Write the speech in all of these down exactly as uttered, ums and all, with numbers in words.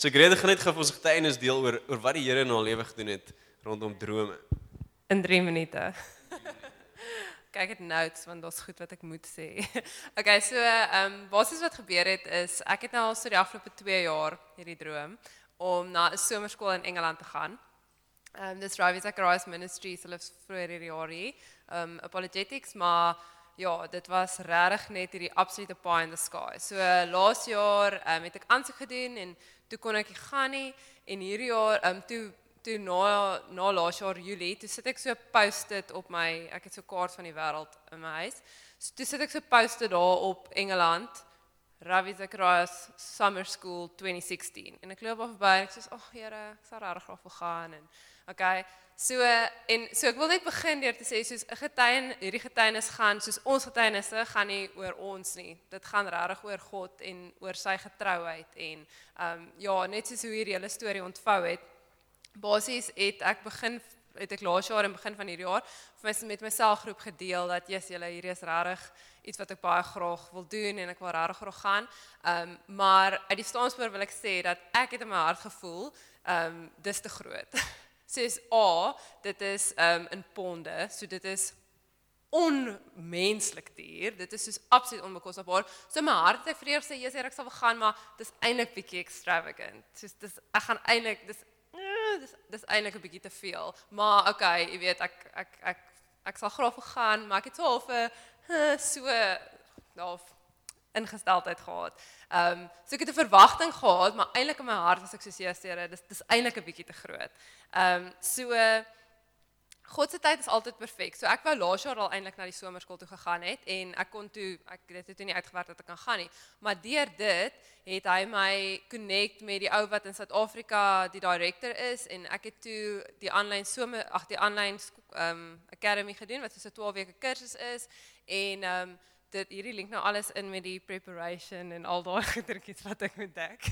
So Greta gaan net gou vir ons getuienis deel oor oor wat die Here in haar lewe gedoen het rondom drome. In drie minute. Kijk het notes, want dat is goed wat ik moet sê. Okay, so, um, basis wat gebeur het is, ek het nou al so die afgelope twee jaar hierdie droom, om na 'n somerskool in Engeland te gaan. Um, dis Ravi Zacharias Ministries, hulle is vroeër hierdie jaar hier, um, apologetics, maar ja, dit was regtig net hierdie absolute pie in the sky. So, laas jaar um, het ek aansoek gedoen, en toe kon ek nie gaan nie, en hierdie jaar, um, toe Toe na, na laas jaar Julie, toe sit ek so post-it op my, ek het so kaart van die wêreld in my huis, so toe sit ek so post-it daar op Engeland, Ravi Zacharias Summer School twenty sixteen, en ek loop af verby, en ek sê, ag Here, ek sal regtig graag wil gaan, en okay, so, en so ek wil net begin deur te sê, soos 'n getuien, hierdie getuienis gaan, soos ons getuienisse, gaan nie oor ons nie, dit gaan regtig oor God, en oor sy getrouheid, en um, ja, net soos hoe hierdie hele storie ontvou het, Basies het ek begin het ek laas jaar en begin van hierdie jaar met my selgroep gedeel dat yes, julle hier is regtig iets wat ek baie graag wil doen en ek wil regtig graag gaan. Um, maar uit die staanspoor wil ek sê dat ek het in my hart gevoel, um, dis te groot. Soos A, dit is um, in ponde, so dit is onmenslik duur, dit is soos absoluut onbekostigbaar. So my hart het ek vrees sê, yes, ek sal wil gaan, maar dis eintlik bietjie extravagant. Soos dis ek gaan eintlik dis Dis, dis eintlik 'n bietjie te veel, maar okay, jy weet, ek ek ek ek sal graag wil gaan, maar ek het so half 'n so half ingesteldheid gehad. Ehm um, so ek het 'n verwagting gehad, maar eintlik in my hart was ek so seker, dis dis eintlik 'n bietjie te groot. Ehm um, so God se tyd is altyd perfek. So ek wou laas jaar al eintlik na die somerskool toe gegaan het en ek kon toe ek dit het toe nie uitgewerk dat ek kan gaan nie. Maar deur dit het hy my connect met die ou wat in Suid-Afrika die director is en ek het toe die aanlyn somer ag die aanlyn um, academy gedoen wat so 'n twaalf weke kursus is en um, dit hierdie link nou alles in met die preparation en al daai goedertjies wat ek moet dek.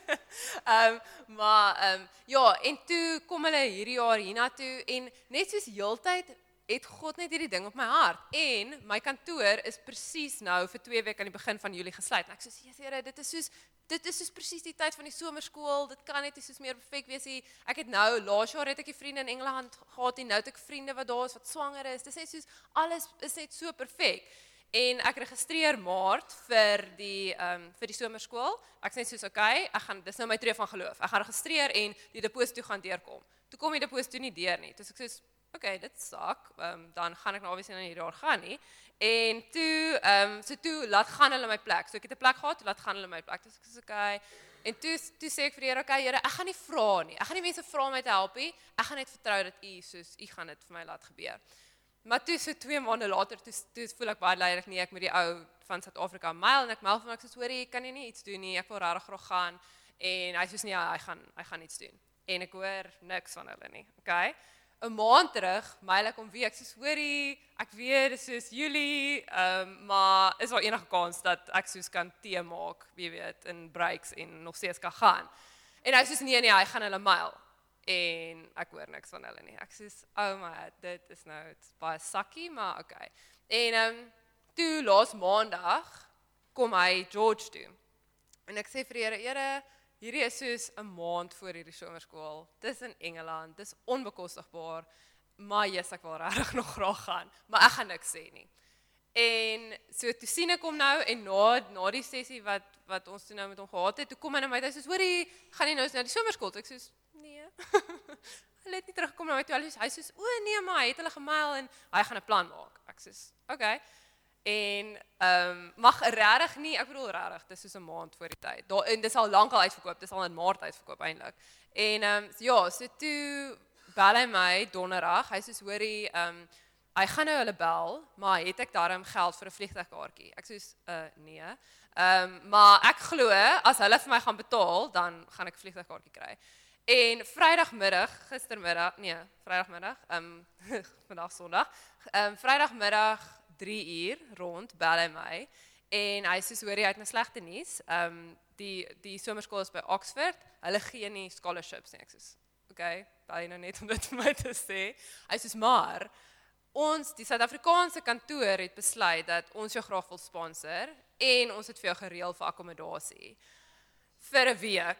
um, maar um, ja, en toe kom hulle hierdie jaar hiernatoe en net soos heeltyd het God net hierdie ding op my hart. En my kantoor is presies nou vir twee weke aan die begin van Julie gesluit. En ek sê, "Jesus Here, dit is soos dit is soos presies die tyd van die somerskool. Dit kan net soos meer perfek wees nie. Ek het nou laas jaar het ek 'n vriend in Engeland gehad en nou het ek vriende wat daar is wat swanger is. Dit is net soos alles is net so perfek." En ek registreer Maart vir die um, vir die somerskool. Ek sê soos okay, ek gaan dis nou my tree van geloof. Ek gaan registreer en die deposito gaan deurkom. Toe kom die deposito nie deur nie. Toe ek sê okay, dit sak. Um, dan gaan ek nou obviously nou nie daar gaan nie. En toe ehm um, so toe laat gaan hulle my plek. So ek het 'n plek gehad, toe laat gaan hulle my plek. Dis ek sê okay. En toe toe sê ek vir die Here, okay Here, ek gaan nie vra nie. Ek gaan nie mense vra om my te help nie. Ek gaan net vertrou dat U soos U gaan dit vir my laat gebeur. Maar toe so twee maande later, toe, toe voel ek baie leierig nie, ek met die ou van Suid-Afrika mail, en ek mail van ek sê, hoorie, kan jy nie iets doen nie, ek wil regtig graag gaan, en hy sê, nee, hy gaan, hy gaan iets doen, en ek hoor niks van hulle nie, okay, 'n maand terug, mail ek om wie, ek sê, hoorie, ek weet, dis soos Julie, um, maar is daar enige kans dat ek soos kan tee maak, wie weet, in breaks, en nog steeds kan gaan, en hy sê, nee, nee, hy gaan hulle mail, en ek hoor niks van hulle nie. Ek sê, oh my, dit is nou baie sakkie, maar okay. En um, toe laas maandag kom hy George toe. En ek sê vir die Here, Here, hierdie is soos 'n maand voor hierdie somerskool. Dis in Engeland, dis onbekostigbaar, maar yes, ek wil regtig nog graag gaan, maar ek gaan niks sê nie. En so toe sien ek hom nou en na na die sessie wat wat ons toe nou met hom gehad het, toe kom hy na my, hy sê, hoorie, gaan jy nou na die somerskool? Ek sê, nee. Hulle het nie teruggekom na my toe. Hy sê, o nee, maar hy het hulle gemail en hy gaan 'n plan maak. Ek sê, okay. En ehm um, mag regtig nie, ek bedoel regtig, dis soos 'n maand voor die tyd. Daar en dis al lank al uitverkoop, dis al in Maart uitverkoop eintlik. En ehm um, ja, so toe bel hy my donderdag. Hy sê, hoorie, ehm um, hy gaan nou hulle bel, maar het ek daarom geld vir 'n vliegtuigkaartjie? Ek sê, uh nee. Ehm um, maar ek glo as hulle vir my gaan betaal, dan gaan ek 'n vliegtuigkaartjie kry. En Vrydagmiddag, gistermiddag, nee, Vrydagmiddag, ehm um, vandag Sondag, ehm um, Vrydagmiddag drie uur rond bel hy my en hy sê hoorie, hy het 'n slegte nuus. Ehm um, die die somerskool is by Oxford. Hulle gee nie scholarships nie. Ek sê, okay, bel jy nou net om dit vir my te sê. Hy sê maar ons die Suid-Afrikaanse kantoor het besluit dat ons jou graag wil sponsor en ons het vir jou gereël vir akkommodasie vir 'n week.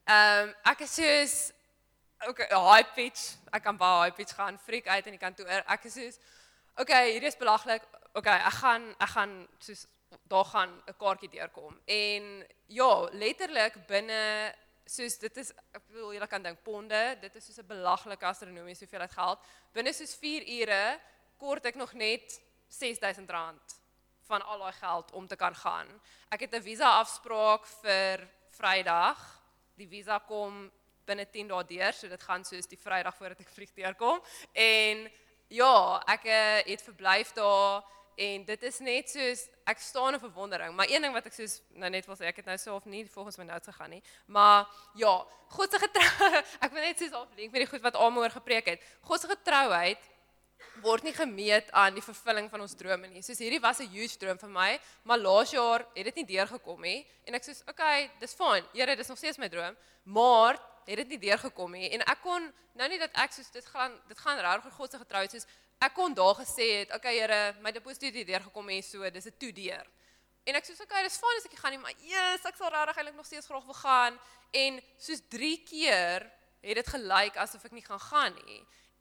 Ehm um, ek is soos okay, high pitch. Ek kan baie high pitch gaan, freak uit in die kantoor. Ek is soos okay, hier is belaglik. Okay, ek gaan ek gaan soos daar gaan 'n kaartjie deurkom. En ja, letterlik binne soos dit is ek bedoel julle kan dink ponde, dit is soos 'n belaglike astronomiese hoeveelheid geld. Binne soos vier ure kort ek nog net ses duisend rand van al daai geld om te kan gaan. Ek het 'n visa afspraak vir Vrydag. Die visa kom binne tien dae deur, so dit gaan soos die Vrydag voordat ek vlieg deurkom. En ja, ek uh, het verblyf daar en dit is net soos ek staan in verwondering. Maar een ding wat ek soos nou net wil sê, ek het nou self nie volgens my notes gegaan nie, maar ja, God se getrou, ek wil net soos aflink met die goed wat almal oor gepreek het. God se getrouheid word nie gemeet aan die vervulling van ons drome nie. Soos hierdie was 'n huge droom vir my, maar laas jaar het dit nie deurgekom nie en ek soos okay, dis fyn. Here, dis nog steeds my droom, maar het dit nie deurgekom nie en ek kon nou nie dat ek soos dit gaan dit gaan regtig oor God se getrouheid soos ek kon daar gesê het, okay Here, my deposito het nie deurgekom nie, so dis 'n toe deur. En ek soos okay, dis fyn as ek nie gaan nie, maar yes, ek sal regtig eintlik nog steeds graag wil gaan en soos drie keer het dit gelyk asof ek nie gaan gaan nie.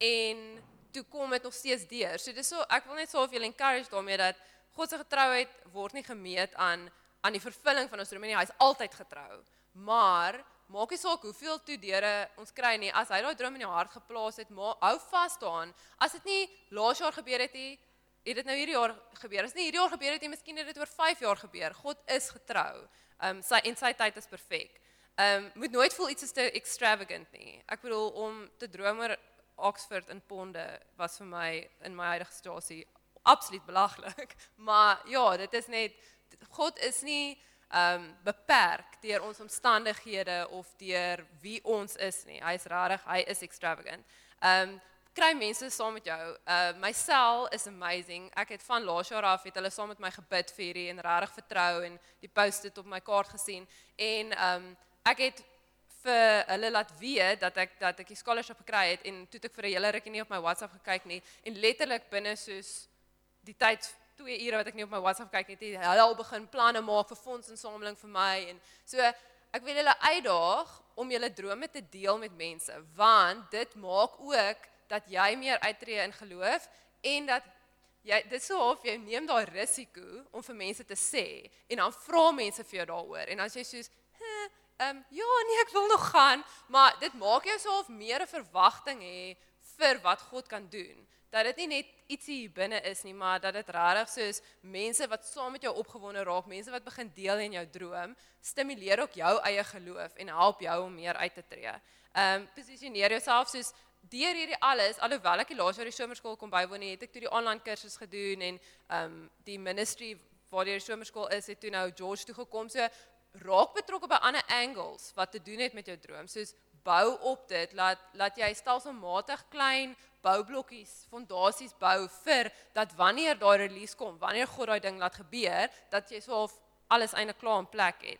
En toe kom dit nog steeds deur. So dis so ek wil net so of julle encourage daarmee dat God se getrouheid word nie gemeet aan aan die vervulling van ons drome nie. Hy is altyd getrou. Maar maak nie saak hoeveel toedeure ons kry nie. As hy daai droom in jou hart geplaas het, maar hou vas daaraan. As dit nie laas jaar gebeur het nie, het dit nou hierdie jaar gebeur. As dit nie hierdie jaar gebeur het nie, miskien het dit oor vyf jaar gebeur. God is getrou. Um sy en sy tyd is perfek. Um moet nooit voel iets is te extravagant nie. Ek bedoel om te droom oor Oxford in ponde was vir my in my huidige situasie absoluut belaglik. Maar ja, dit is net God is nie um beperk deur ons omstandighede of deur wie ons is nie. Hy is rarig, hy is extravagant. Um kry mense saam met jou. Uh my sel is amazing. Ek het van laas jaar af het hulle saam met my gebid vir hierdie en rarig vertrou en die post-it op my kaart gesien en um ek het vir hulle laat weet dat ek dat ek die scholarship gekry het en toe het ek vir 'n hele rukkie nie op my WhatsApp gekyk nie en letterlik binne soos die tyd twee ure wat ek nie op my WhatsApp kyk het, het hulle al begin planne maak vir fondsinsameling vir my en so ek wil julle uitdaag om julle drome te deel met mense want dit maak ook dat jy meer uittreë in geloof en dat jy dit so of jy neem daai risiko om vir mense te sê en dan vra mense vir jou daaroor en as jy soos huh, Um, ja, nee, ek wil nog gaan, maar dit maak jou so of meer 'n verwagting hê vir wat God kan doen. Dat dit nie net ietsie hier binne is nie, maar dat dit regtig soos mense wat saam met jou opgewonde raak, mense wat begin deel in jou droom, stimuleer ook jou eie geloof en help jou om meer uit te tree. Um posisioneer jouself soos deur hierdie alles, alhoewel ek die laas jaar die somerskool kom bywoon het, het ek toe die online kursus gedoen en um die ministry waar die somerskool is, het toe nou George toe gekom. So raak betrokke by ander angles wat te doen het met jou droom, soos bou op dit, laat, laat jy stelselmatig klein boublokkies, fondasies bou vir, dat wanneer daar release kom, wanneer God daai ding laat gebeur, dat jy so alles eintlik klaar in plek het.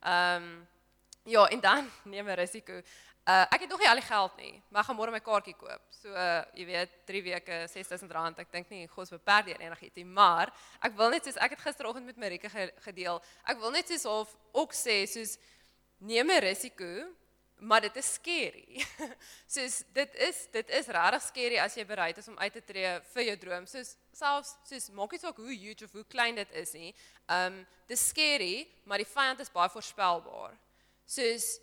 Um, ja, en dan neem 'n risiko. Uh, ek het nog nie al die geld nie, maar ek gaan môre my kaartjie koop. So, uh, jy weet, drie weke, ses duisend rand, ek dink nie, God is beperk deur enigiets nie, maar ek wil net soos, ek het gisteroggend met Marike gedeel, ek wil net soos of ook sê, soos, neem 'n risiko, maar dit is scary. Soos, dit is, dit is regtig scary as jy bereid is om uit te tree vir jou droom. Soos, selfs, soos, maak nie saak hoe huge of hoe klein dit is nie. Um, dit is scary, maar die vyand is baie voorspelbaar. Soos,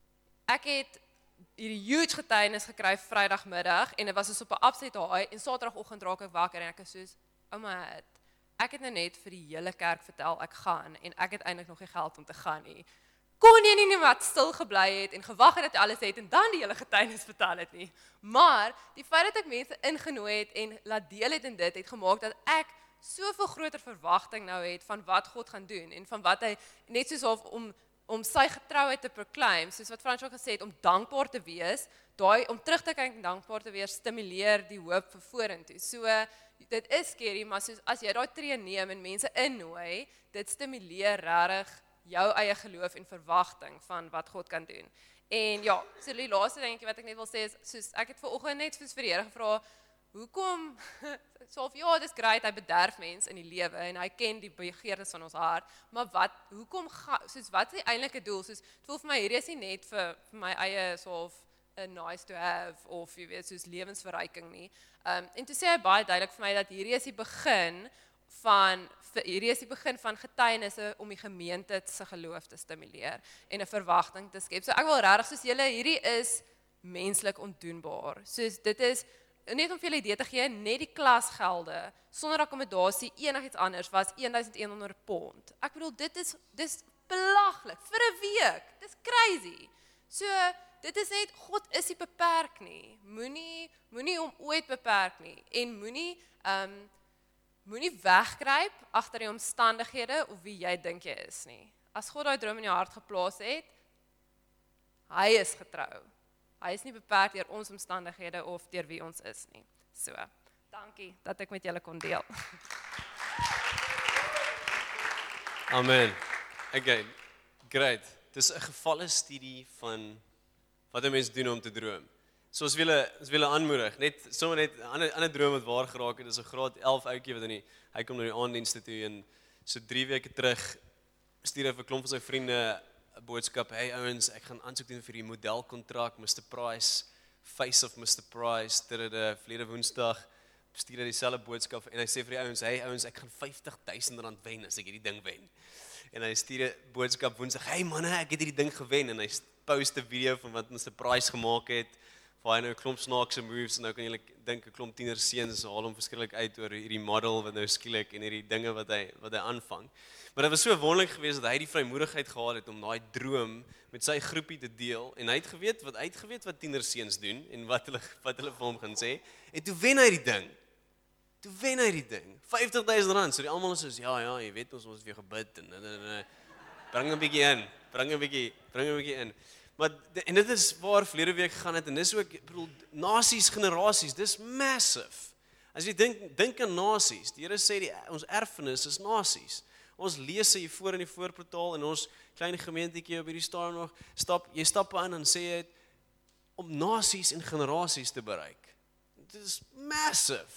ek het hierdie huge getuienis gekry Vrydagmiddag en dit was so op 'n absolute high en Saterdagoggend raak ek wakker en ek is soos, oh my god, ek het nou net vir die hele kerk vertel ek gaan en ek het eintlik nog nie geld om te gaan nie. Kon jy nie net wat stil gebly het en gewag het dat alles het en dan die hele getuienis vertel het nie. Maar die feit dat ek mense ingenooi het en laat deel het in dit het gemaak dat ek soveel groter verwagting nou het van wat God gaan doen en van wat hy net soos of om om sy getrouheid te proclaim, soos wat Frans ook gesê het, om dankbaar te wees, daai om terug te kyk en dankbaar te wees, stimuleer die hoop vir vorentoe. So, dit is scary, maar soos, as jy daai tree neem en mense innooi, dit stimuleer regtig jou eie geloof en verwagting van wat God kan doen. En ja, so die laaste dingetjie wat ek net wil sê is, soos, ek het vanoggend net soos vir die Here gevra, hoekom so of ja, dis great, hy bederf mense in die lewe en hy ken die begeertes van ons hart, maar wat hoekom ga, soos wat is die eintlike doel? Soos dit voel vir my hierdie is nie net vir vir my eie so of 'n nice to have of jy weet soos lewensverryking nie. Um en toe sê hy baie duidelik vir my dat hierdie is die begin van hierdie is die begin van getuienisse om die gemeente se geloof te stimuleer en 'n verwagting te skep. So ek wil regtig soos julle hierdie is menslik ondoenbaar. Soos dit is net om vir julle idee te gee, net die klasgelde sonder akkommodasie enigiets anders was eleven honderd pond. Ek bedoel dit is dis belaglik vir 'n week. Dis crazy. So dit is net God is nie beperk nie. Moenie moenie hom ooit beperk nie en moenie um moenie wegkruip agter die omstandighede of wie jy dink jy is nie. As God daai droom in jou hart geplaas het, hy is getrou. Hy is nie beperk deur ons omstandighede of deur wie ons is nie. So, dankie dat ek met julle kon deel. Amen. Okay, great. Dis 'n gevalle studie van wat 'n mens doen om te droom. So ons wil ons wil aanmoedig, net sommer net 'n ander ander droom wat waar geraak het, is 'n graad elf ouetjie wat in die hy kom na die aanddienste toe en so drie weke terug stuur hy vir 'n klomp van sy vriende 'n boodskap, hey ouens, ek gaan aansoek doen vir die modelkontrak, mister Price, Face of mister Price, dit het 'n verlede Woensdag stuur hy dieselfde boodskap en hy sê vir die ouens, hey ouens, ek gaan vyftig duisend rand wen as ek hierdie ding wen. En hy stuur 'n boodskap Woensdag, hey manne, ek het hierdie ding gewen en hy post 'n video van wat mister Price gemaak het. Waar hy nou 'n klomp snaakse moves en nou kan jy dink 'n klomp tiener seuns haal hom verskriklik uit oor hierdie model wat nou skielik en hierdie dinge wat hy wat hy aanvang. Maar dit was so wonderlik geweest dat hy die vrymoedigheid gehad het om daai droom met sy groepie te deel en hy het geweet wat hy het geweet wat tiener seuns doen en wat hulle wat hulle vir hom gaan sê. En toe wen hy die ding. Toe wen hy die ding. vyftig duisend rand. So die almal is soos ja ja, jy weet ons ons weer gebid en, en, en, en bring 'n bietjie in. Bring 'n bietjie, bring 'n bietjie in. Maar en dit is waar verlede week gaan het en dis ook ek bedoel nasies, generasies, dis massive. As jy dink dink aan nasies, die Here sê die ons erfenis is nasies. Ons lees hier voor in die voorportaal en ons klein gemeentetjie op hierdie stadium nog stap jy stap aan en sê jy om nasies en generasies te bereik. Dit is massive.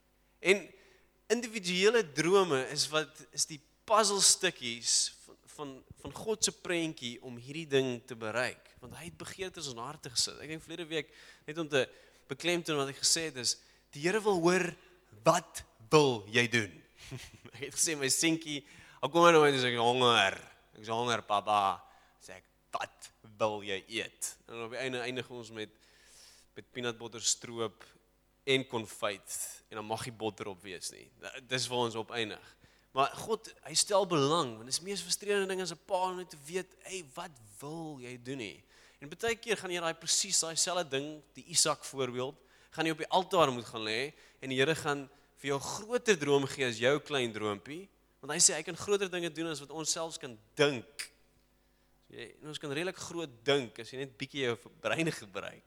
En individuele drome is wat is die puzzelstukkies van van God se prentjie om hierdie ding te bereik, want hy het begeertes in ons harte gesit. Ek dink verlede week net om te beklemtoon wat ek gesê het is die Here wil hoor wat wil jy doen? Ek het gesê my seentjie, ek kom nou en sê ek honger. Ek is honger papa. Sê ek wat wil jy eet? En op die einde eindig ons met met peanut butter stroop en konfyt en dan mag nie botter op wees nie. Dis waar ons op eindig. Maar God, hy stel belang, want dit is mees frustrerende ding as 'n pa om net te weet, hey, wat wil jy doen nie? En baie keer gaan jy daai presies daai selfde ding, die Isak voorbeeld, gaan jy op die altaar moet gaan lê en die Here gaan vir jou groter droom gee as jou klein droompie, want hy sê hy kan groter dinge doen as wat ons selfs kan dink. So jy, ons kan redelik groot dink as jy net bietjie jou brein gebruik.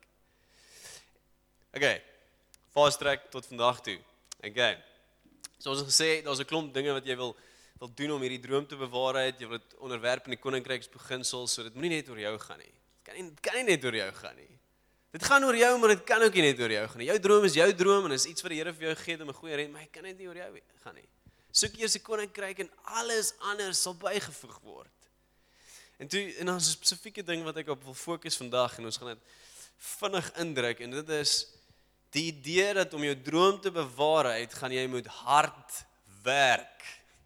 Okay, fast track tot vandag toe. Okay. So ons het gesê, daar's 'n klomp dinge wat jy wil wil doen om hierdie droom te bewaarheid, jy wil dit onderwerp in die koninkryksbeginsels, so dit moenie net oor jou gaan nie. Dit kan nie, dit kan nie net oor jou gaan nie. Dit gaan oor jou, maar dit kan ook nie net oor jou gaan nie. Jou droom is jou droom en is iets wat die Here vir jou gee om 'n goeie red, maar hy kan net nie oor jou gaan nie. Soek eers die koninkryk en alles anders sal bygevoeg word. En toe en dan 'n spesifieke ding wat ek op wil fokus vandag en ons gaan dit vinnig indruk en dit is die idee dat om jou droom te bewaarheid, gaan jy moet hard werk.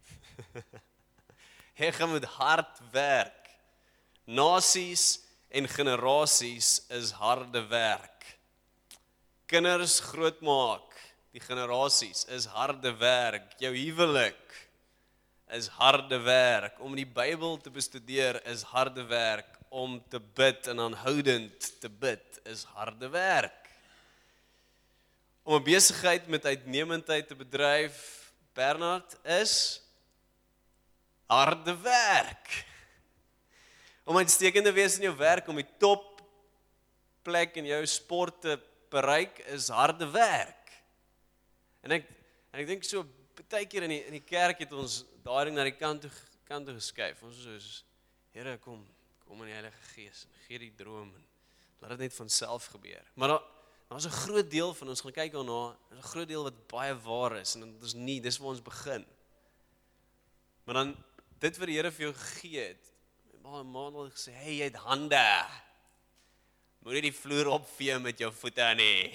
Jy gaan moet hard werk. Nasies en generasies is harde werk. Kinders grootmaak, die generasies is harde werk. Jou huwelik is harde werk. Om die Bybel te bestudeer is harde werk. Om te bid en aanhoudend te bid is harde werk. Om 'n besigheid met uitnemendheid te bedryf, Bernard, is harde werk. Om uitstekend te wees in jou werk, om die top plek in jou sport te bereik, is harde werk. En ek en ek dink so baie keer in die in die kerk het ons daai ding na die kant toe kant toe geskuif. Ons is soos Here, kom, kom in die Heilige Gees en gee die droom en laat dit net van self gebeur. Maar daar daar's 'n groot deel van ons gaan kyk daarna, 'n groot deel wat baie waar is en dit is nie, dis waar ons begin. Maar dan dit wat die Here vir jou gegee het, maar 'n maand het gesê, hey, jy het hande. Moenie die vloer opvee met jou voete nie.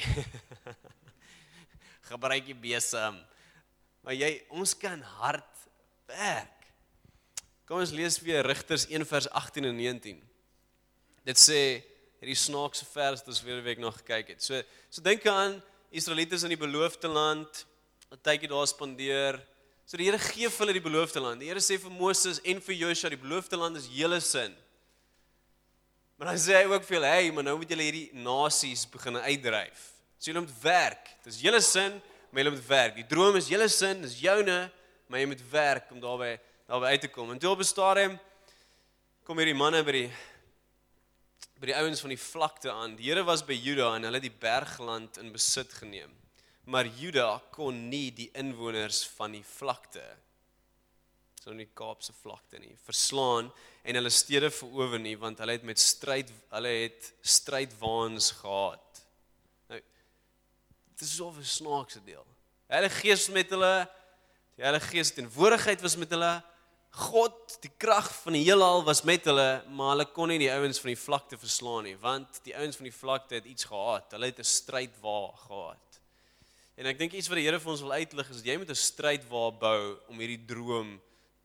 Gebruik jy besem. Maar jy, ons kan hard werk. Kom ons lees weer Rigters een vers agttien en negentien. Dit sê, hierdie snaakse vers wat ons weer 'n week na gekyk het. So, so dink aan Israeliete in die beloofde land, 'n tydjie daar spandeer. So die Here gee vir hulle die beloofde land. Die Here sê vir Moses en vir Joshua, die beloofde land is julle sin. Maar dan sê hy ook vir hulle, hey, maar nou moet julle hierdie nasies begin uitdryf. So julle moet werk. Dis julle sin, maar julle moet werk. Die droom is julle sin, dis joune, maar jy moet werk om daarby daarby uit te kom. En toe op 'n stadium kom hierdie manne by die by die ouens van die vlakte aan. Die Here was by Juda en hulle het die bergland in besit geneem. Maar Juda kon nie die inwoners van die vlakte, so die Kaapse vlakte nie, verslaan en hulle stede verower nie, want hulle het met stryd, hulle het strydwaans gehad. Nou, dit is so 'n snaakse deel. Die Heilige Gees met hulle, die Heilige Gees teenwoordigheid was met hulle, God, die krag van die heelal was met hulle, maar hulle kon nie die ouens van die vlakte verslaan nie, want die ouens van die vlakte het iets gehad, hulle het 'n strydwa gehad. En ek dink iets wat die Here vir ons wil uitlig is, jy moet 'n strydwa bou om hierdie droom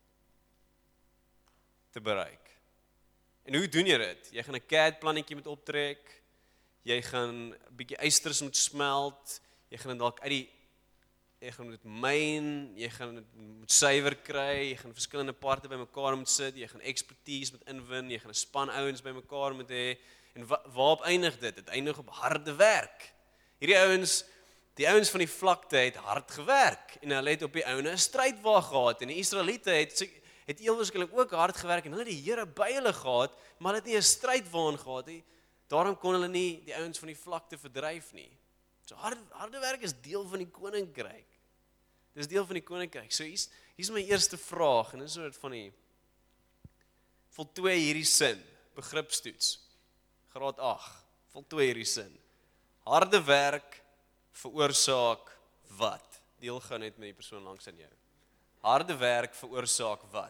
te bereik. En hoe doen jy dit? Jy gaan 'n C A D plannetjie moet optrek, jy gaan 'n bietjie eisters moet smelt, jy gaan dit dalk uit die jy gaan dit myn, jy gaan dit moet suiwer kry, jy gaan verskillende parte bymekaar moet sit, jy gaan expertise moet inwin, jy gaan 'n span ouens bymekaar moet hê. En wa, waarop eindig dit? Dit eindig op harde werk. Hierdie ouens, die ouens van die vlakte het hard gewerk en hulle het op die ouene 'n strydwa gehad en die Israeliete het het eelwaarskynlik ook hard gewerk en hulle het die Here by hulle gehad, maar hulle het nie 'n strydwaan gehad nie. Daarom kon hulle nie die ouens van die vlakte verdryf nie. So harde, harde werk is deel van die koninkryk. Dis deel van die koninkryk. So hier's hier's my eerste vraag en dis so 'n soort van die voltooi hierdie sin, begripstoets. Graad agt. Voltooi hierdie sin. Harde werk veroorsaak wat? Deel gou net met die persoon langs aan jou. Harde werk veroorsaak wat?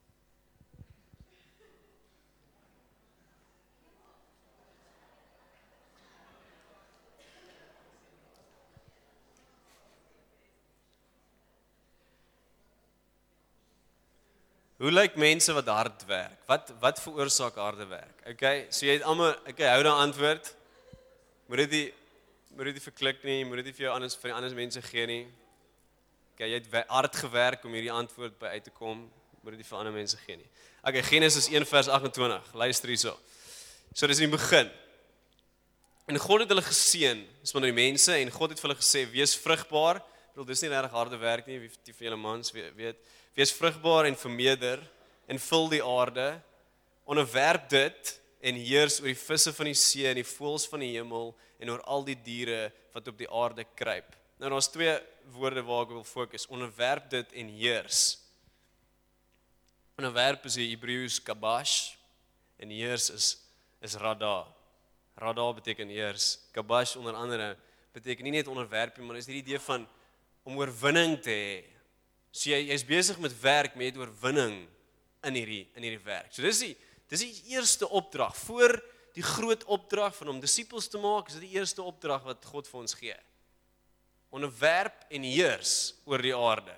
Hoe lyk mense wat hard werk? Wat wat veroorsaak harde werk? Okay, so jy het almal, okay, hou daai antwoord. Moet dit nie moet dit nie verklik nie, moet dit nie vir jou anders vir die ander mense gee nie. Okay, jy het hard gewerk om hierdie antwoord by uit te kom, moet dit nie vir ander mense gee nie. Okay, Genesis een vers agt-en-twintig. Luister hierso. So dis in die begin. En God het hulle geseën, dis van die mense en God het vir hulle gesê, wees vrugbaar. Ek bedoel, dis nie regtig harde werk nie, wie die van julle mans weet, weet. Wees vrugbaar en vermeerder en vul die aarde, onderwerp dit en heers oor die visse van die see en die voëls van die hemel en oor al die diere wat op die aarde kruip. Nou daar's twee woorde waar ek wil fokus, onderwerp dit en heers. Onderwerp is die Hebreëus kabash en heers is, is rada. Rada beteken heers. Kabash onder andere beteken nie net onderwerp nie, maar is die idee van om oorwinning te hê. So jy jy's besig met werk met oorwinning in hierdie in hierdie werk. So dis die dis die eerste opdrag voor die groot opdrag van om disippels te maak, is dit die eerste opdrag wat God vir ons gee. Onderwerp en heers oor die aarde.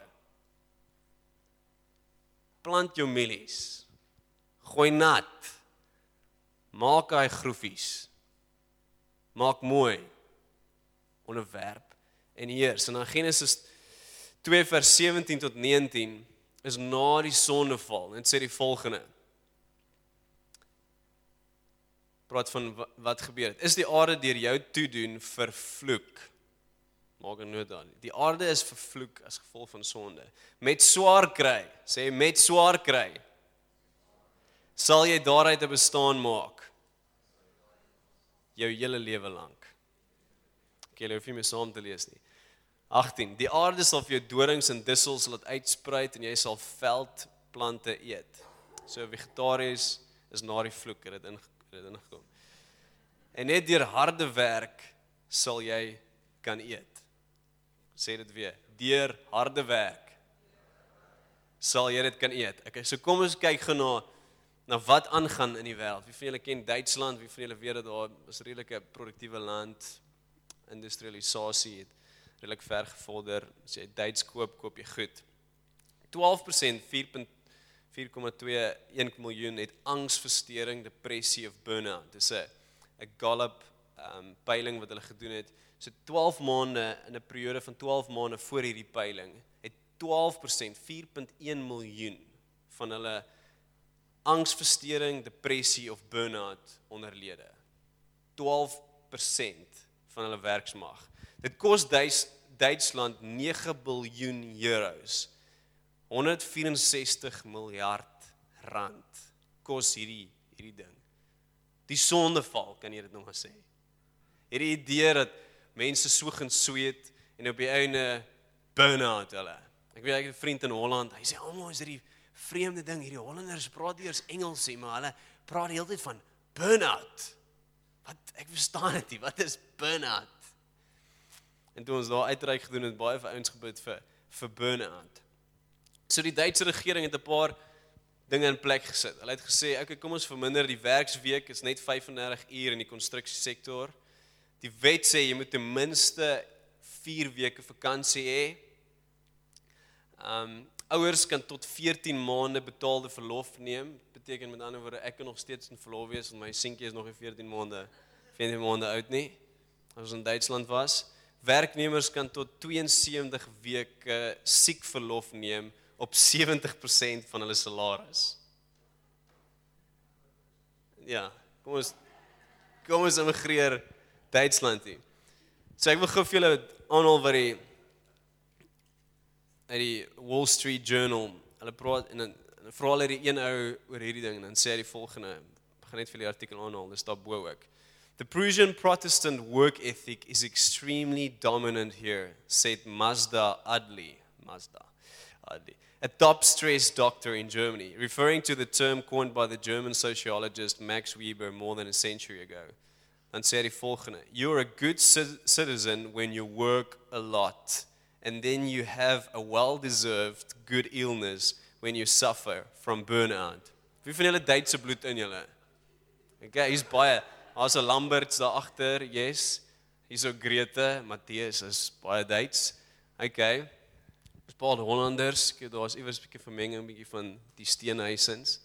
Plant jou mielies. Gooi nat. Maak hy groefies. Maak mooi. Onderwerp en heers. En dan Genesis twee vers sewentien tot negentien is na die sondeval. En sê die volgende. Praat van wat gebeur het. Is die aarde deur jou toedoen vervloek? Maak 'n noot daarin. Die aarde is vervloek as gevolg van sonde. Met swaar kry, sê met swaar kry. Sal jy daaruit 'n bestaan maak? Jou hele lewe lank. Ek jy hoef nie meer saam te lees nie. agttien. Die aarde sal vir jou dorings en dissels laat uitspruit en jy sal veldplante eet. So vegetaries is na die vloek, het dit ingekom. En net deur harde werk sal jy kan eet. Sê dit weer, deur harde werk sal jy dit kan eet. Okay, so kom ons kyk gou na na wat aangaan in die wêreld. Wie van julle ken Duitsland? Wie van julle weet dat daar is 'n redelike produktiewe land, industrialisasie het redelik ver gevorder. As jy Duits koop, koop jy goed. twaalf persent, vier komma twee een miljoen het angsversteuring, depressie of burn-out. Dis 'n 'n Gallup um, peiling wat hulle gedoen het. So twaalf maande in 'n periode van twaalf maande voor hierdie peiling het twaalf persent, vier komma een miljoen van hulle angsversteuring, depressie of burn-out onderlede. twaalf persent van hulle werksmag. Dit kos Duits, Duitsland nege biljoen euros. honderd vyf en sestig miljard rand kos hierdie hierdie ding. Die sondeval, kan jy dit nog maar sê. Hierdie idee dat mense soeg en sweet en op die einde burn-out hulle. Ek weet ek het 'n vriend in Holland, hy sê almal is hierdie vreemde ding, hierdie Hollanders praat eers Engels nie, maar hulle praat die hele tyd van burn-out. Wat ek verstaan dit nie, wat is burn-out? En toe ons daar uitreik gedoen het, baie vir ouens gebid vir vir burn-out. So die Duitse regering het 'n paar dinge in plek gesit. Hulle het gesê, okay, kom ons verminder die werksweek, is net vyf en dertig uur in die konstruksiesektor. Die wet sê jy moet ten minste vier weke vakansie hê. Um, ouers kan tot veertien maande betaalde verlof neem. Beteken met ander woorde, ek kan nog steeds in verlof wees, want my seentjie is nog nie veertien maande, veertien maande oud nie, as ons in Duitsland was. Werknemers kan tot twee en sewentig weke siek verlof neem op sewentig persent van hulle salaris. Ja, kom ons kom ons immigreer Duitsland hier. So ek wil gou vir julle aanhaal wat die uit die Wall Street Journal, hulle praat en dan vra hulle die een ou oor hierdie ding en dan sê hy die volgende, ek gaan net vir die artikel aanhaal, dis daar bo ook. The Prussian Protestant work ethic is extremely dominant here, said Mazda Adli, Mazda Adli, a top stress doctor in Germany, referring to the term coined by the German sociologist Max Weber more than a century ago. Dan sê hy die volgende, you're a good citizen when you work a lot, and then you have a well-deserved good illness when you suffer from burnout. Wie van julle Duitse bloed in julle? Okay, hier's baie. Daar's 'n Lamberts daar agter, yes. Hier's ook Grete, Matthäus is baie Duits. Okay. Daar's baie Hollanders, daar's iewers 'n bietjie vermenging, 'n bietjie van die Steenhuisens.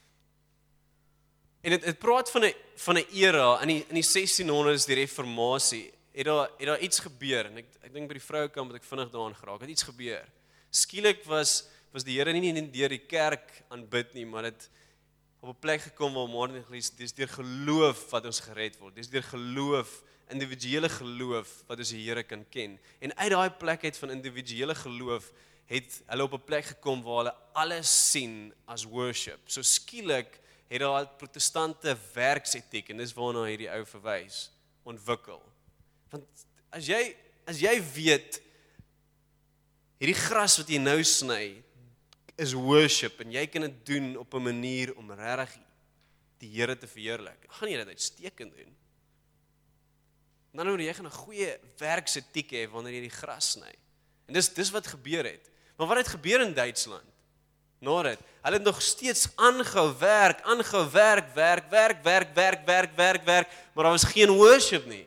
En dit dit praat van 'n van 'n era in die in die sestienhonderd's, die reformatie. Het daar het daar iets gebeur en ek ek dink by die vrouekamp het ek vinnig daaraan geraak. Het iets gebeur. Skielik was was die Here nie net deur die kerk aanbid nie, maar dit op 'n plek gekom waar Martin gelees, dis deur geloof wat ons gered word. Dis deur geloof, individuele geloof wat ons die Here kan ken. En uit daai plek uit van individuele geloof het hulle op 'n plek gekom waar hulle alles sien as worship. So skielik het daar protestante werksetiek en dis waarna hierdie ou verwys, ontwikkel. Want as jy as jy weet hierdie gras wat jy nou sny is worship en jy kan dit doen op 'n manier om regtig die Here te verheerlik. Gaan jy dit uitstekend doen? Dan nou jy gaan 'n goeie werksetiek hê wanneer jy die gras sny. En dis dis wat gebeur het. Maar wat het gebeur in Duitsland? Na dit, hulle het nog steeds aangehou werk, aangehou werk, werk, werk, werk, werk, werk, werk, werk, maar daar was geen worship nie.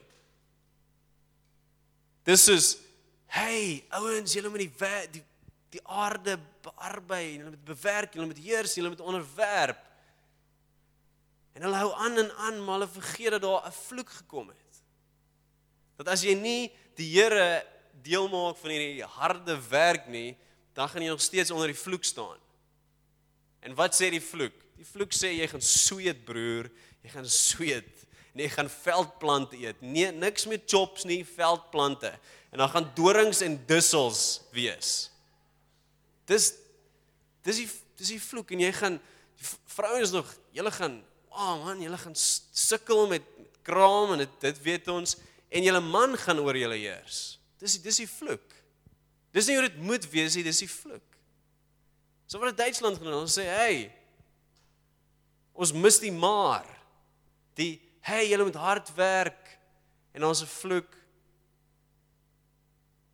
Dis is, hey, ouens, julle moet die, die die aarde bearbei, julle moet bewerk, julle moet heers, julle moet onderwerp. En hulle hou aan en aan, maar hulle vergeet dat daar 'n vloek gekom het. Dat as jy nie die Here deel maak van hierdie harde werk nie, dan gaan jy nog steeds onder die vloek staan. En wat sê die vloek? Die vloek sê jy gaan sweet, broer, jy gaan sweet. En jy gaan veldplante eet. Nee, niks met chops nie, veldplante. En dan gaan dorings en dussels wees. Dis dis die dis die vloek en jy gaan die vrouens nog, julle gaan, oh man, julle gaan sukkel met kraam en dit dit weet ons en julle man gaan oor julle heers. Dis dis die vloek. Dis nie hoe dit moet wees nie, dis die vloek. So wat het Duitsland gedoen? Ons sê, hey, ons mis die maar. Die, hey, julle moet hard werk en ons 'n vloek.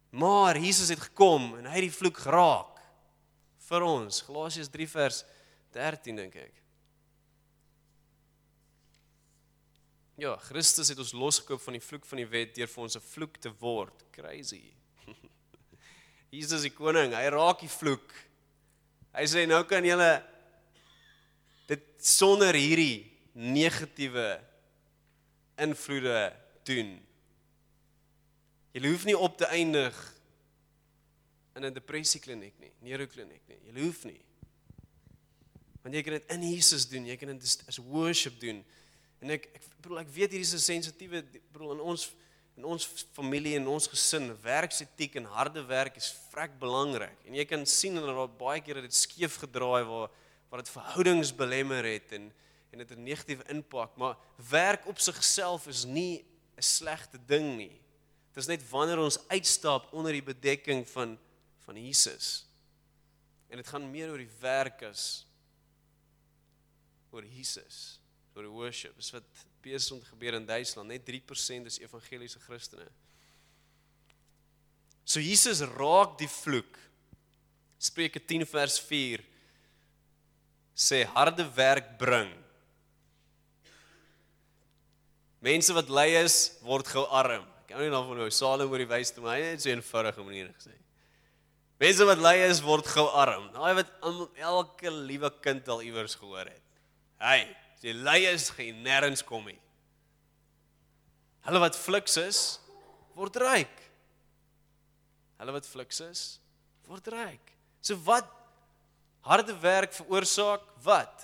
Maar Jesus het gekom en hy het die vloek geraak vir ons. Galasiërs drie vers dertien dink ek. Ja, Christus het ons losgekoop van die vloek van die wet deur vir ons 'n vloek te word. Crazy. Jesus is die koning, hy raak die vloek. Hy sê nou kan julle dit sonder hierdie negatiewe invloede doen. Jy hoef nie op te eindig in 'n depressiekliniek nie, neurokliniek nie. Jy hoef nie. Want jy kan dit in Jesus doen, jy kan dit as worship doen. En ek ek bedoel ek weet hier is 'n sensitiewe bedoel in ons in ons familie en ons gesin, werksetiek en harde werk is vrek belangrik. En jy kan sien dat daar baie keer dit skeef gedraai waar waar dit verhoudings belemmer het en en dit 'n negatiewe impak, maar werk op sigself is nie 'n slegte ding nie. Dit is net wanneer ons uitstap onder die bedekking van van Jesus. En dit gaan meer oor die werk as oor Jesus, oor die worship. Dis wat besig om te gebeur in Duitsland, net drie persent is evangeliese Christene. So Jesus raak die vloek. Spreuke tien vers vier sê harde werk bring. Mense wat lui is, word gou arm. Ek hou nie daarvan nou Salom oor die wys maar hy het so 'n eenvoudige manier gesê. Mense wat lui is, word gou arm. Daai wat elke liewe kind al iewers gehoor het. Hey, as jy lui is, gaan jy nêrens kom nie. Hulle wat fliks is, word ryk. Hulle wat fliks is, word ryk. So wat harde werk veroorsaak wat?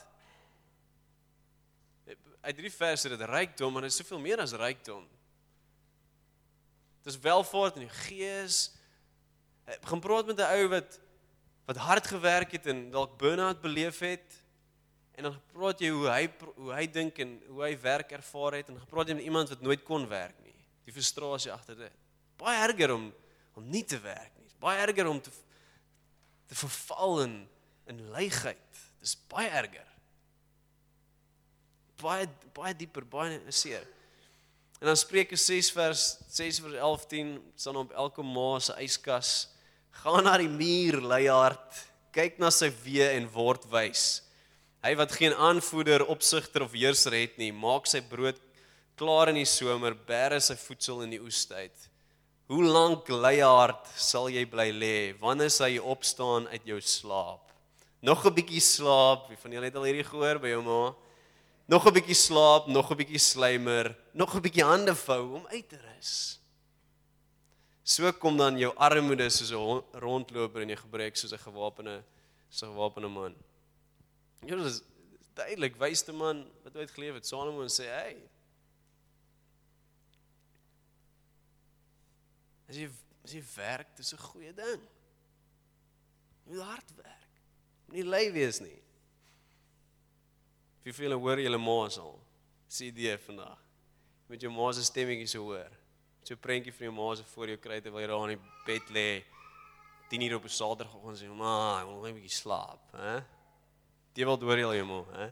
Uit drie verse dit rykdom, maar dit is soveel meer as rykdom. Dit is welvaart in die gees. Ek gaan praat met 'n ou wat wat hard gewerk het en dalk burn-out beleef het. En dan praat jy hoe hy hoe hy dink en hoe hy werk ervaar het en dan praat jy met iemand wat nooit kon werk nie. Die frustrasie agter dit. Baie erger om om nie te werk nie. Baie erger om te te verval in in luiheid. Dis baie erger. Baie baie dieper, baie seer. En dan Spreuke ses vers ses vers elf tien staan op elke ma se yskas. Gaan na die muur, luiaard, kyk na sy weë en word wys. Hy wat geen aanvoerder, opsigter of heerser het nie, maak sy brood klaar in die somer, bære sy voedsel in die oestyd. Hoe lank, luiaard, sal jy bly lê? Wanneer sal jy opstaan uit jou slaap? Nog 'n bietjie slaap, wie van julle het al hierdie gehoor by jou ma? Nog 'n bietjie slaap, nog 'n bietjie slymer, nog 'n bietjie hande vou om uit te rus. So kom dan jou armoede soos 'n rondloper en jou gebrek soos 'n gewapende, so 'n gewapende man. Ja, dit is duidelik, wysste man wat ooit geleef het, Salomon sê, hey, as jy, as jy werk, dis 'n goeie ding. Jy moet hard werk, nie lui wees nie. Wie veel hoor julle ma al? C D vandag. Met jou ma se stemmetjie so hoor. So 'n prentjie van jou ma se voor jou kry terwyl jy daar in die bed lê. tien uur op 'n Saterdagoggend sê, "Ma, ek wil net 'n bietjie slaap, hè?" Jy wil hoor jy jou ma, hè?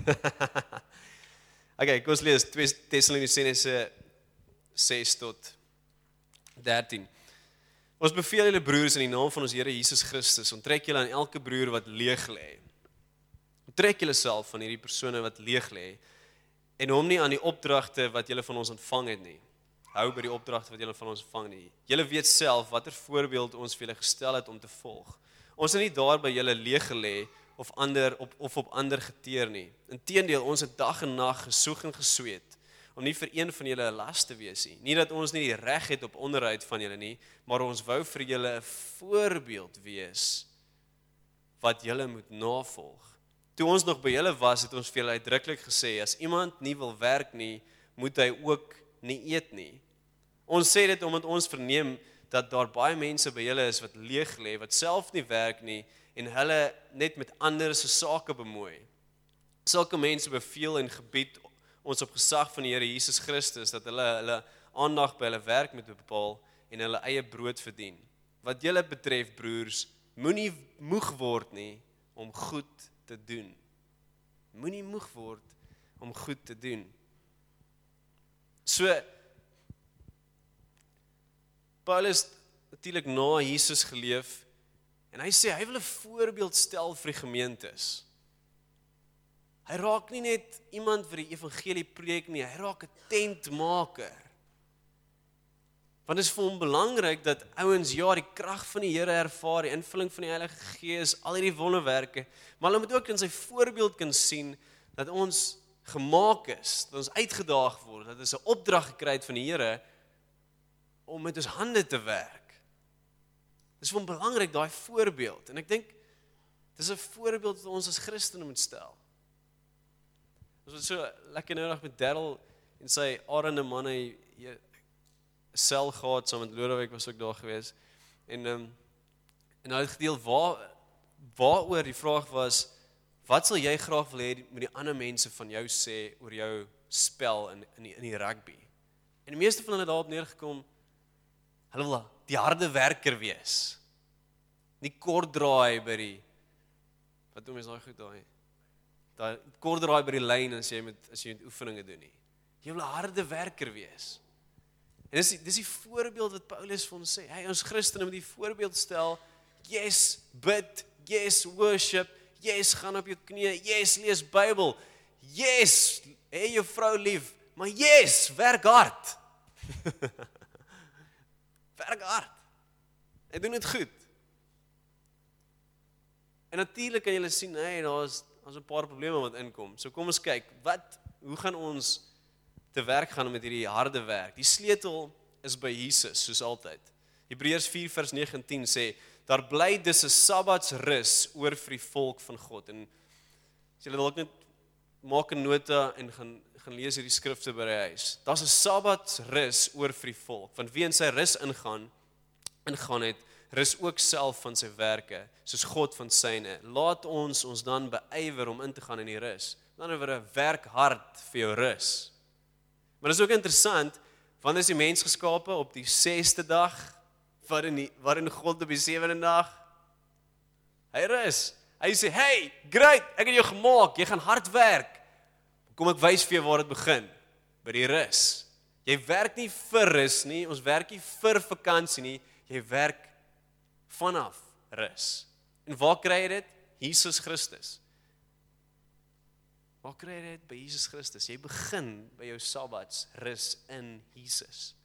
Okay, kom ons lees twee Tessalonisense ses tot dertien. Ons beveel julle broers in die naam van ons Here Jesus Christus, onttrek julle aan elke broer wat leeg lê. Trek julle self van hierdie persone wat leeg lê en hom nie aan die opdragte wat julle van ons ontvang het nie. Hou by die opdragte wat julle van ons ontvang nie. Julle weet self watter voorbeeld ons vir julle gestel het om te volg. Ons het nie daar by julle leeg gelê of ander op of op ander geteer nie. Inteendeel, ons het dag en nag gesoek en gesweet om nie vir een van julle 'n las te wees nie. Nie dat ons nie die reg het op onderhoud van julle nie, maar ons wou vir julle 'n voorbeeld wees wat julle moet navolg. Toe ons nog by julle was, het ons vir julle uitdruklik gesê, as iemand nie wil werk nie, moet hy ook nie eet nie. Ons sê dit omdat ons verneem dat daar baie mense by julle is wat leeg lê, wat self nie werk nie en hulle net met ander se sake bemoei. Sulke mense beveel en gebied ons op gesag van die Here Jesus Christus dat hulle hulle aandag by hulle werk moet bepaal en hulle eie brood verdien. Wat julle betref, broers, moenie moeg word nie om goed te doen. Moenie moeg word om goed te doen. So Paulus natuurlik na Jesus geleef en hy sê hy wil 'n voorbeeld stel vir die gemeentes. Hy raak nie net iemand vir die evangelie preek nie, hy raak 'n tentmaker. Want dit is vir hom belangrik dat ouens ja die krag van die Here ervaar, die invulling van die Heilige Gees, al hierdie wonderwerke, maar hulle moet ook in sy voorbeeld kan sien dat ons gemaak is, dat ons uitgedaag word, dat ons 'n opdrag gekry het van die Here om met ons hande te werk. Dit is vir hom belangrik daai voorbeeld en ek dink dis 'n voorbeeld wat ons as Christene moet stel. Ons het so lekker nou nog met Darryl en sy arende manne hier sel gehad saam met Lodewijk was ook daar gewees. En um, en hy het gedeel waar waaroor die vraag was wat sal jy graag wil hê met die ander mense van jou sê oor jou spel in in die, in die rugby. En die meeste van hulle daarop neergekom hulle wil die harde werker wees. Nie kort draai by die wat noem jy daai goed daai daai kort draai by die lyn as jy met as jy met oefeninge doen nie. Jy wil 'n harde werker wees. En dis die, dis die voorbeeld wat Paulus vir ons sê. Hy ons Christene moet die voorbeeld stel. Yes, bid, yes, worship, yes, gaan op jou knieë, yes, lees Bybel. Yes, hê jou vrou lief, maar yes, werk hard. Werk hard. En doen dit goed. En natuurlik kan julle sien, hey, daar's daar's 'n paar probleme wat inkom. So kom ons kyk, wat hoe gaan ons te werk gaan met hierdie harde werk? Die sleutel is by Jesus, soos altyd. Hebreërs vier vers nege en tien sê, daar bly dus 'n Sabbatsrus oor vir die volk van God. En as julle wil ook net maak 'n nota en gaan gaan lees hierdie skrifte by die huis. Daar's 'n Sabbatsrus oor vir die volk, want wie in sy rus ingaan, ingaan het, rus ook self van sy werke, soos God van syne. Laat ons ons dan beywer om in te gaan in die rus. Dan oor 'n werk hard vir jou rus. Maar dit is ook interessant, wanneer is die mens geskape op die sesde dag, waarin, die, waarin God op die sewende dag, hy rus. Hy sê, hey, great, ek het jou gemaak, jy gaan hard werk. Kom ek wys vir jou waar dit begin, by die rus. Jy werk nie vir rus nie, ons werk nie vir vakansie nie, jy werk vanaf rus. En waar kry jy dit? Jesus Christus. Waar kry jy dit? By Jesus Christus. Jy begin by jou Sabbats rus in Jesus.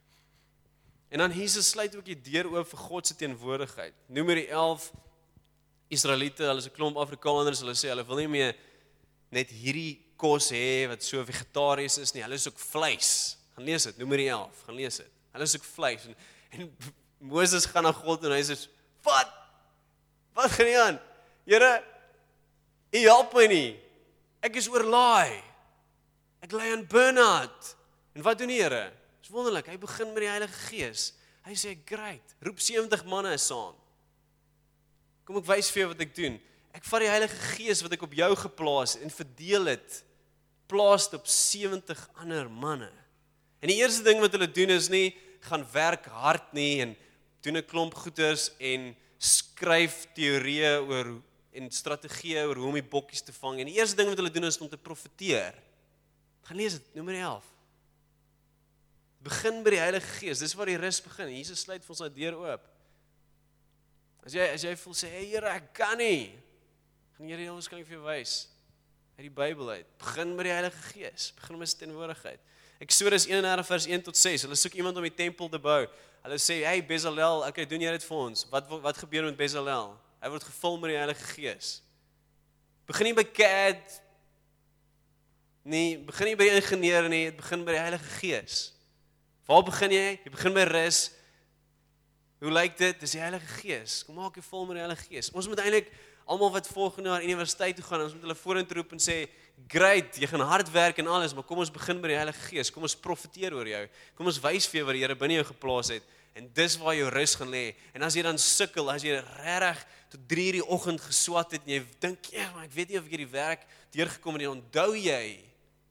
En dan Jesus sluit ook die deur oop vir God se teenwoordigheid. Numeri elf, Israeliete, hulle is 'n klomp Afrikaners, hulle sê hulle wil nie meer net hierdie kos hê wat so vegetaries is nie, hulle is ook vleis. Gaan lees dit, Numeri elf, gaan lees dit. Hulle is ook vleis. En, en Moses gaan na God en hy sê, wat? Wat gaan nie aan? Here, U help my nie. Ek is oorlaai. Ek ly aan burn-out. En wat doen die Here? Dis wonderlik, hy begin met die Heilige Gees. Hy sê, great, roep sewentig manne saam. Kom ek wys vir jou wat ek doen. Ek vat die Heilige Gees wat ek op jou geplaas en verdeel dit, plaas dit op sewentig ander manne. En die eerste ding wat hulle doen is nie, gaan werk hard nie en doen 'n klomp goeders en skryf teorieë oor en strategieë oor hoe om die bokkies te vang. En die eerste ding wat hulle doen is om te profeteer. Gaan lees dit, Numeri elf. Begin by die Heilige Gees, dis waar die rus begin. Jesus sluit vir ons daai deur oop. As jy as jy voel sê, hey Here, ek kan nie. Gaan die Here heel waarskynlik vir jou wys uit die Bybel uit. Begin by die Heilige Gees, begin met sy teenwoordigheid. Eksodus een en dertig vers een tot ses. Hulle soek iemand om die tempel te bou. Hulle sê, hey Bezalel, okay, doen jy dit vir ons? Wat wat gebeur met Bezalel? Hy word gevul met die Heilige Gees. Begin nie by C A D nie, begin nie by die ingenieur nie, dit begin by die Heilige Gees. Waar begin jy? Jy begin by rus. Hoe lyk dit? Dis die Heilige Gees. Kom maak jy vol met die Heilige Gees. Ons moet eintlik almal wat volgende jaar universiteit toe gaan, ons moet hulle vorentoe roep en sê, great, jy gaan hard werk en alles, maar kom ons begin by die Heilige Gees. Kom ons profeteer oor jou. Kom ons wys vir jou wat die Here binne jou geplaas het. En dis waar jou rus gaan lê. En as jy dan sukkel, as jy regtig tot drie uur die oggend geswat het en jy dink, ja, maar ek weet nie of ek hierdie werk deurgekom het nie, onthou jy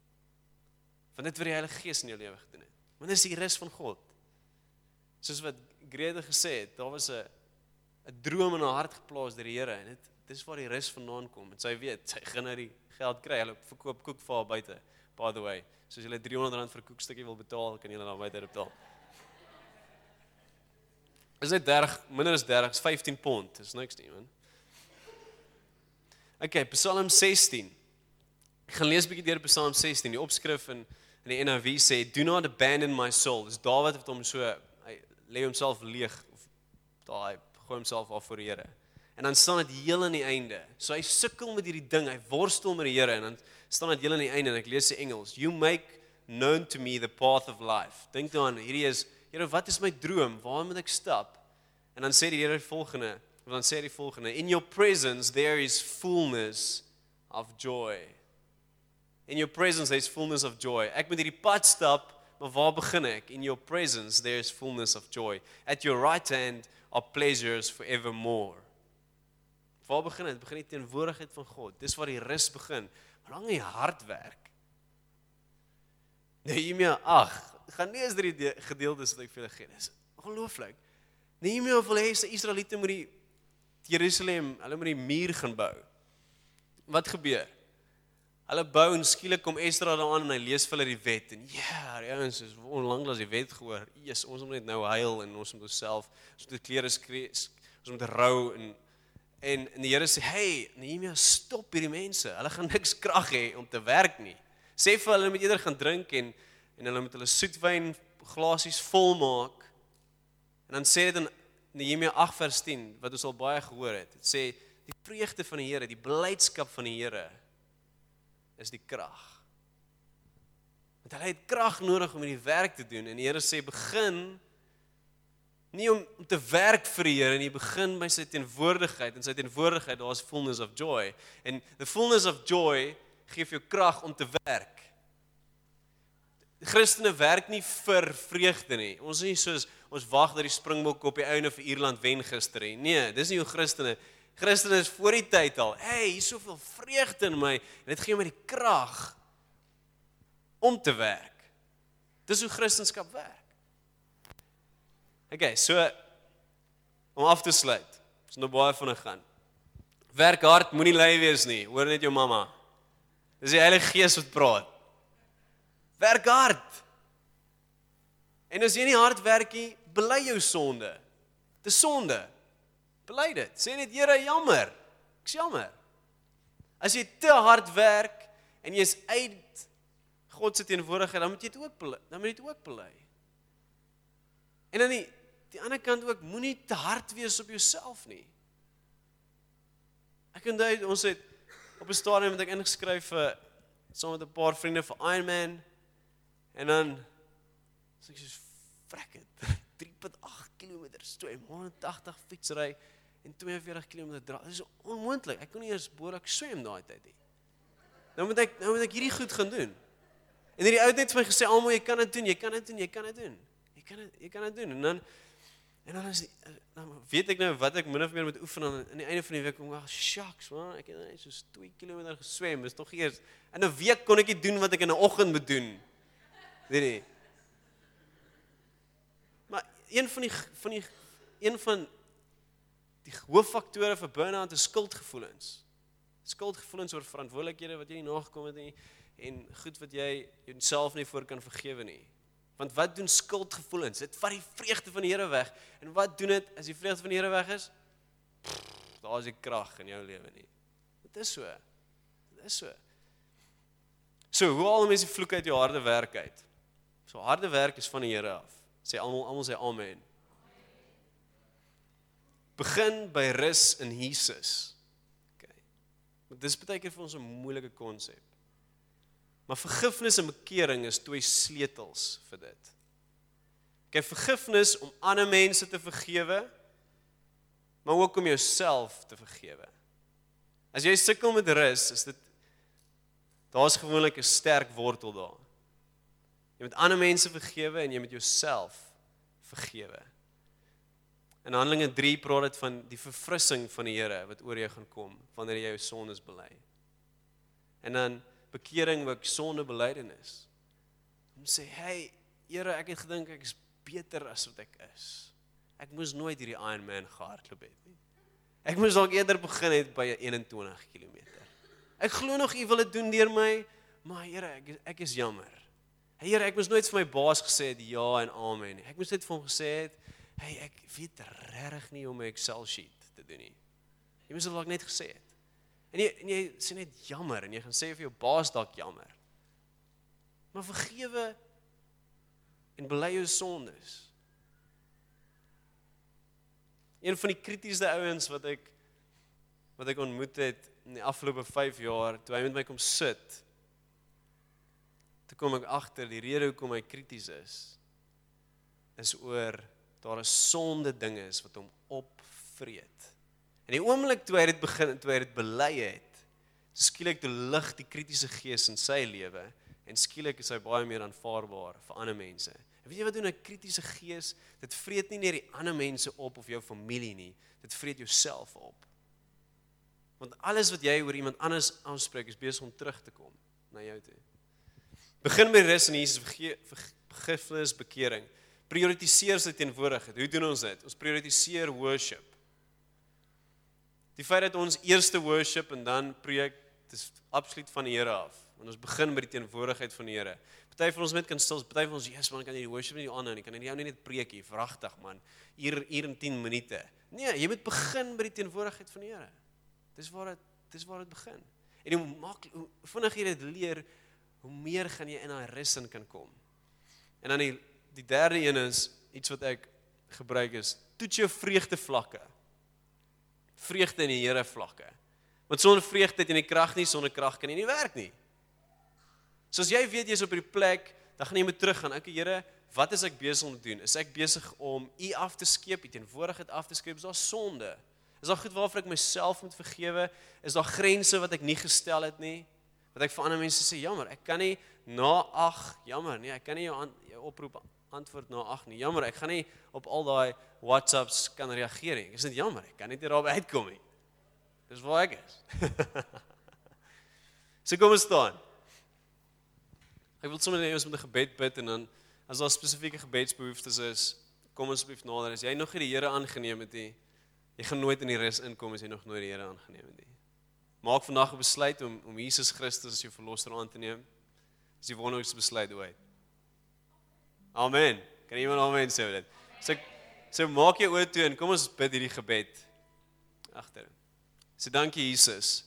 van dit wat die Heilige Gees in jou lewe gedoen het. Want dis die rus van God. Soos wat Grete gesê het, daar was 'n 'n droom in haar hart geplaas deur die Here en dit dis waar die rus vandaan kom. En sy weet, sy gaan nou die geld kry. Hulle verkoop koek vir haar buite. By the way, so as jy driehonderd rand vir 'n koekstukkie wil betaal, kan jy hulle daar buite betaal. Is dit dertig, minder as dertig, is vyftien pond, dis niks nie, man. Okay, Psalm sestien. Ek gaan lees 'n bietjie deur Psalm sestien, die opskrif in, in die N I V sê, do not abandon my soul. Dis Dawid wat hom so, hy lê homself leeg, of daar, hy gooi homself af voor die Here. En dan staan dit heel aan die einde. So hy sukkel met hierdie ding, hy worstel met die Here, en dan staan dit heel aan die einde, en ek lees die Engels, you make known to me the path of life. Dink daaraan, hierdie is, Here, wat is my droom? Waar moet ek stap? En dan sê die Here die volgende, of dan sê die volgende, in your presence there is fullness of joy. In your presence there is fullness of joy. Ek moet hierdie pad stap, maar waar begin ek? In your presence there is fullness of joy. At your right hand are pleasures forevermore. Waar begin dit? Begin die teenwoordigheid van God. Dis waar die rus begin. Hoe lang die hart werk. Nehemia agt, gaan nie eens drie gedeeltes wat ek vir julle gee. Dis ongelooflik. Nehemia wil hê die Israeliete moet die Jerusalem, hulle moet die muur gaan bou. Wat gebeur? Hulle bou en skielik kom Esdra daaraan en hy lees vir hulle die wet en ja, die ouens is onlangs die wet gehoor. Jesus, ons moet net nou huil en ons moet onsself, ons moet klere skreeu, ons moet rou en en, en die Here sê, hey, Nehemia, stop hierdie mense. Hulle gaan niks krag hê om te werk nie. Sê vir hulle, hulle moet eerder gaan drink en en hulle moet hulle soetwyn glasies vol maak. En dan sê dit in Nehemia agt vers tien, wat ons al baie gehoor het. Dit sê die vreugde van die Here, die blydskap van die Here is die krag. Want hulle het krag nodig om hierdie werk te doen en die Here sê begin nie om, om te werk vir die Here nie, begin by sy teenwoordigheid en sy teenwoordigheid daar is fullness of joy. En the fullness of joy gee vir jou krag om te werk. Christene werk nie vir vreugde nie. Ons is nie soos, ons wag dat die Springbokke op die einde vir Ierland wen gister nie. Nee, dis nie hoe Christene. Christene is voor die tyd al. Hey, hier is soveel vreugde in my. En dit gee my die krag om te werk. Dis hoe Christendom werk. Okay, so om af te sluit. Ons nou baie van gaan. Werk hard, moenie lui wees nie. Hoor net jou mamma. Dis die Heilige Gees wat praat. Werk hard. En as jy nie hard werk nie, bely jou sonde. Dis sonde. Bely dit. Sê net, Here, jammer. Ek's jammer. As jy te hard werk en jy is uit God se teenwoordigheid, dan moet jy dit ook bely. Dan moet jy dit ook bely. En dan die die ander kant ook, moenie te hard wees op jouself nie. Ek onthou ons het op 'n stadium het ek ingeskryf vir saam met 'n paar vriende vir Ironman. En dan sê ek soos frek het. drie komma agt kilometer swem, honderdagtig fietsry en twee en veertig kilometer draai. Dit is onmoontlik. Ek kon nie eers behoorlik swem daai tyd nie. Nou moet ek nou moet ek hierdie goed gaan doen. En hierdie ou het vir my gesê, "Almal, jy kan dit doen, jy kan dit doen, jy kan dit doen. Jy kan dit jy kan dit doen." En dan en dan is die, dan weet ek nou wat ek min of meer moet oefen en aan die einde van die week kom ek, "Shucks, man, ek het net soos twee kilometer geswem. Dis nog eers in 'n week kon ek nie doen wat ek in 'n oggend moet doen." Weet jy? Maar een van die van die een van die hooffaktore vir burn-out is skuldgevoelens. Skuldgevoelens oor verantwoordelikhede wat jy nie nagekom het nie en goed wat jy jouself nie voor kan vergewe nie. Want wat doen skuldgevoelens? Dit vat die vreugde van die Here weg. En wat doen dit as die vreugde van die Here weg is? Pff, daar is die krag in jou lewe nie. Dit is so. Dit is so. So, hoe haal mense die vloek uit jou harde werk uit? So harde werk is van die Here af. Sê almal, almal sê amen. Begin by rus in Jesus. Okay. Dit is baie keer vir ons 'n moeilike konsep. Maar vergifnis en bekering is twee sleutels vir dit. Okay, vergifnis om ander mense te vergewe, maar ook om jouself te vergewe. As jy sukkel met rus, is dit daar's gewoonlik 'n sterk wortel daar. Jy moet ander mense vergewe en jy moet jouself vergewe. In Handelinge drie praat dit van die verfrissing van die Here wat oor jou gaan kom wanneer jy jou sondes bely. En dan bekering wat sondebelydenis. Om sê, hey, Here, ek het gedink ek is beter as wat ek is. Ek moes nooit hierdie Ironman gehardloop het nie. Ek moes dalk eerder begin het by eenentwintig kilometer. Ek glo nog U wil dit doen deur my, maar Here, ek, ek is jammer. Here, ek moes nooit vir my baas gesê het ja en amen nie. Ek moes net vir hom gesê het, hey, ek weet regtig nie hoe om 'n Excel sheet te doen nie. Jy moes dit dalk net gesê het. En jy, en jy sê net jammer, en jy gaan sê vir jou baas dalk jammer. Maar vergewe en bely jou sondes. Een van die kritiese ouens wat ek wat ek ontmoet het in die afgelope vyf jaar, toe hy met my kom sit, toe kom ek agter die rede hoekom hy krities is, is oor daar 'n sonde ding is wat hom opvreet. En die oomblik toe hy dit begin, toe hy dit bely het, skielik toe lig die kritiese gees in sy lewe, en skielik is hy baie meer aanvaarbaar vir ander mense. En weet jy wat doen 'n kritiese gees? Dit vreet nie net die ander mense op of jou familie nie, dit vreet jouself op. Want alles wat jy oor iemand anders aanspreek is besig om terug te kom na jou toe. Begin by rus in Jesus, vergifnis, bekering. Prioritiseer sy teenwoordigheid. Hoe doen ons dit? Ons prioritiseer worship. Die feit dat ons eerste worship en dan preek, dit is absoluut van die Here af. Want ons begin by die teenwoordigheid van die Here. Party van ons met kan stil, party van ons, yes man, kan jy die worship nie aanhou nie, kan jy jou nie net preek hier, vragtig man, hier, hier in tien minute. Nee, jy moet begin by die teenwoordigheid van die Here. Dis waar dit, dis waar dit begin. En hoe maklik, hoe vinnig jy dit leer, hoe meer gaan jy in daai rus in kan kom. En dan die, die derde een is, iets wat ek gebruik is, toets jou vreugde vlakke. Vreugde in die Here vlakke. Want sonder vreugde het jy nie krag nie, sonder krag kan jy nie werk nie. So as jy weet jy is op die plek, dan gaan jy moet teruggaan. Okay, Here, wat is ek besig om te doen? Is ek besig om U af te skeep, U teenwoordigheid af te skeep? Is daar sonde? Is daar goed waarvoor ek myself moet vergewe? Is daar grense wat ek nie gestel het nie? Wat ek vir ander mense sê, jammer, ek kan nie na ag, jammer, nee, ek kan nie jou, an, jou oproep antwoord na ag nie. Jammer, ek gaan nie op al daai WhatsApps kan reageer nie. Ek is net jammer, ek kan nie daarby uitkom nie. Dis waar ek is. So kom ons staan. Ek wil sommer net ons met 'n gebed bid en dan as daar spesifieke gebedsbehoeftes is, kom asseblief nader. As jy nog nie die Here aangeneem het nie, jy gaan nooit in die rus inkom as jy nog nooit die Here aangeneem het nie. Maak vandag 'n besluit om om Jesus Christus as jou verlosser aan te neem. Dis die wonderlikste besluit ooit. Amen. Kan iemand amen sê dit? So so maak jou oë toe en kom ons bid hierdie gebed. Agter. So dankie Jesus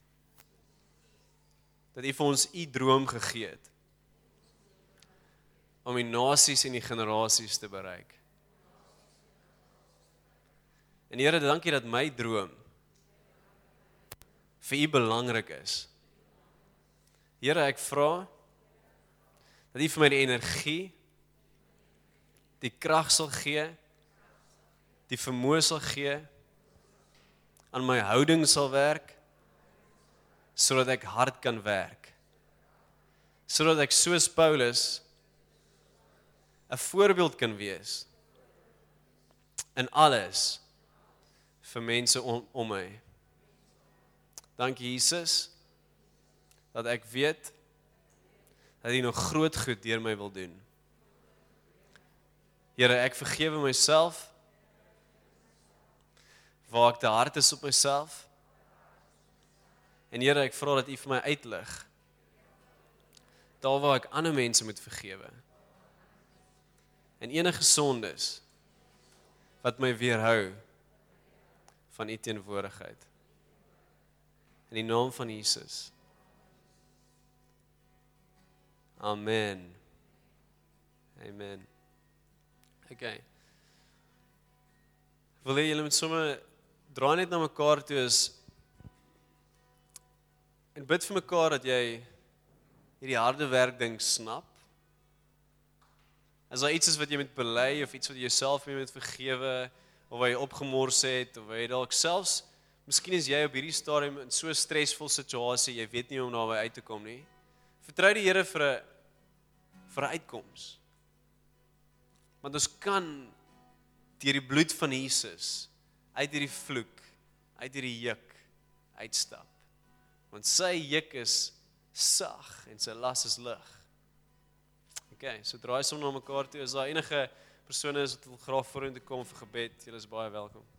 dat U vir ons U droom gegee het om die nasies en die generasies te bereik. En Here, dankie dat my droom vir U belangrik is. Here, ek vra dat U vir my die energie, die krag sal gee, die vermoë sal gee, aan my houding sal werk, sodat ek hard kan werk. Sodat ek soos Paulus 'n voorbeeld kan wees in alles vir mense om, om my. Dankie Jesus, dat ek weet dat U nog groot goed deur my wil doen. Here, ek vergewe myself waar ek te hard is op myself. En Here, ek vra dat U vir my uitlig daar waar ek ander mense moet vergewe. En enige sondes wat my weerhou van U teenwoordigheid. In die naam van Jesus. Amen. Amen. Okay. Wil jy julle met sommer draai net na mekaar toe is en bid vir mekaar dat jy hierdie harde werk ding snap. As daar iets is wat jy moet bely of iets wat jy jouself mee moet vergewe of wat jy opgemors het of wat jy dalk selfs miskien is jy op hierdie stadium in so 'n stresvol situasie, jy weet nie hoe om daarby uit te kom nie. Vertrou die Here vir 'n vir 'n uitkoms. Want ons kan deur die bloed van Jesus uit hierdie vloek, uit hierdie juk uitstap. Want sy juk is sag en sy las is lig. Okay, so draai som na mekaar toe. As daar enige persone is wat wil graag vorentoe kom vir gebed, julle is baie welkom.